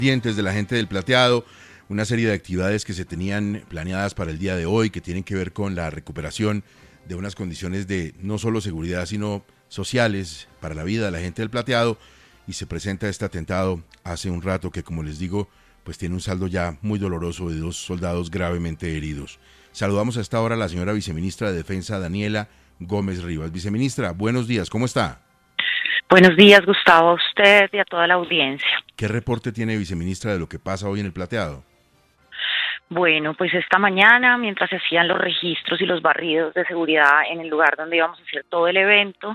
Dientes de la gente del Plateado, una serie de actividades que se tenían planeadas para el día de hoy, que tienen que ver con la recuperación de unas condiciones de no solo seguridad, sino sociales para la vida de la gente del Plateado, y se presenta este atentado hace un rato que, como les digo, pues tiene un saldo ya muy doloroso de 2 soldados gravemente heridos. Saludamos a esta hora a la señora viceministra de Defensa, Daniela Gómez Rivas. Viceministra, buenos días, ¿cómo está? Buenos días, Gustavo, a usted y a toda la audiencia. ¿Qué reporte tiene, viceministra, de lo que pasa hoy en el Plateado? Bueno, pues esta mañana, mientras se hacían los registros y los barridos de seguridad en el lugar donde íbamos a hacer todo el evento,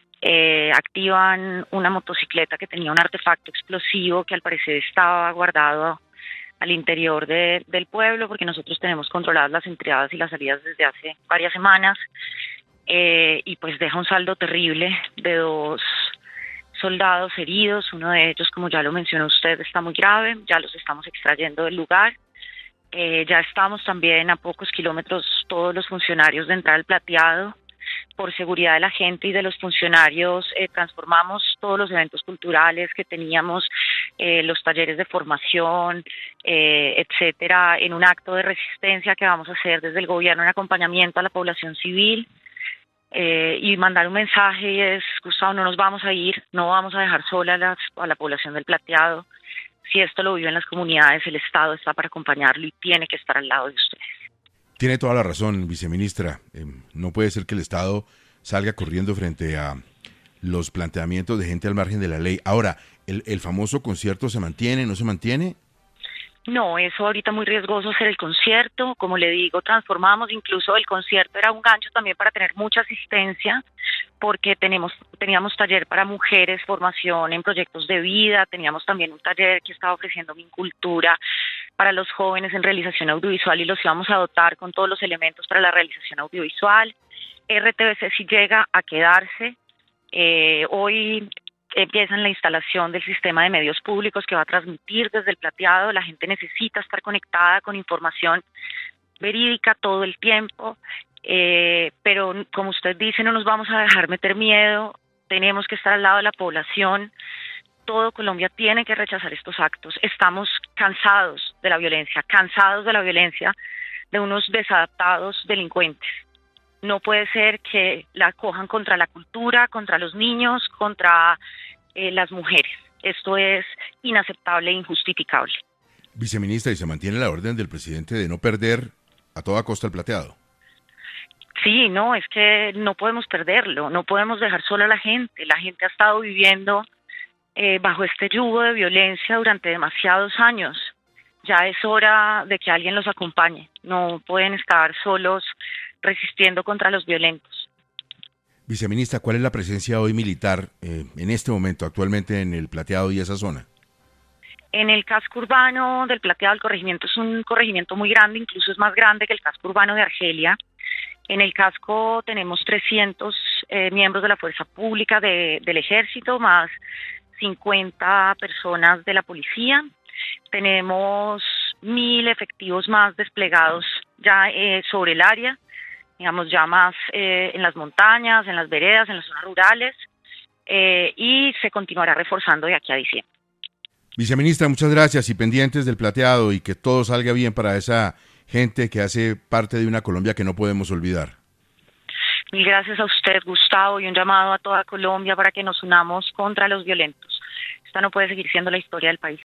activan una motocicleta que tenía un artefacto explosivo que al parecer estaba guardado al interior del pueblo, porque nosotros tenemos controladas las entradas y las salidas desde hace varias semanas, y pues deja un saldo terrible de 2 soldados heridos. Uno de ellos, como ya lo mencionó usted, está muy grave, ya los estamos extrayendo del lugar. Ya estamos también a pocos kilómetros todos los funcionarios de entrar al Plateado. Por seguridad de la gente y de los funcionarios, transformamos todos los eventos culturales que teníamos, los talleres de formación, etcétera, en un acto de resistencia que vamos a hacer desde el gobierno en acompañamiento a la población civil. Y mandar un mensaje es: Gustavo, no nos vamos a ir, no vamos a dejar sola a la población del Plateado. Si esto lo viven las comunidades, el Estado está para acompañarlo y tiene que estar al lado de ustedes. Tiene toda la razón, viceministra. No puede ser que el Estado salga corriendo frente a los planteamientos de gente al margen de la ley. Ahora, ¿el famoso concierto se mantiene, no se mantiene? No, eso ahorita muy riesgoso hacer el concierto. Como le digo, transformamos, incluso el concierto era un gancho también para tener mucha asistencia, porque teníamos taller para mujeres, formación en proyectos de vida, teníamos también un taller que estaba ofreciendo Mincultura para los jóvenes en realización audiovisual, y los íbamos a dotar con todos los elementos para la realización audiovisual. RTBC sí llega a quedarse. Hoy empiezan la instalación del sistema de medios públicos que va a transmitir desde el Plateado. La gente necesita estar conectada con información verídica todo el tiempo, pero como usted dice, no nos vamos a dejar meter miedo, tenemos que estar al lado de la población. Todo Colombia tiene que rechazar estos actos. Estamos cansados de la violencia de unos desadaptados delincuentes. No puede ser que la cojan contra la cultura, contra los niños, contra las mujeres. Esto es inaceptable e injustificable. Viceministra, ¿y se mantiene la orden del presidente de no perder a toda costa el Plateado? Sí, no, es que no podemos perderlo, no podemos dejar sola a la gente. La gente ha estado viviendo bajo este yugo de violencia durante demasiados años. Ya es hora de que alguien los acompañe. No pueden estar solos resistiendo contra los violentos. Viceministra, ¿cuál es la presencia hoy militar en este momento, actualmente, en el Plateado y esa zona? En el casco urbano del Plateado, el corregimiento es un corregimiento muy grande, incluso es más grande que el casco urbano de Argelia. En el casco tenemos 300 miembros de la fuerza pública del ejército, más 50 personas de la policía. Tenemos 1.000 efectivos más desplegados ya sobre el área, digamos ya más en las montañas, en las veredas, en las zonas rurales, y se continuará reforzando de aquí a diciembre. Viceministra, muchas gracias, y pendientes del Plateado, y que todo salga bien para esa gente que hace parte de una Colombia que no podemos olvidar. Mil gracias a usted, Gustavo, y un llamado a toda Colombia para que nos unamos contra los violentos. Esta no puede seguir siendo la historia del país.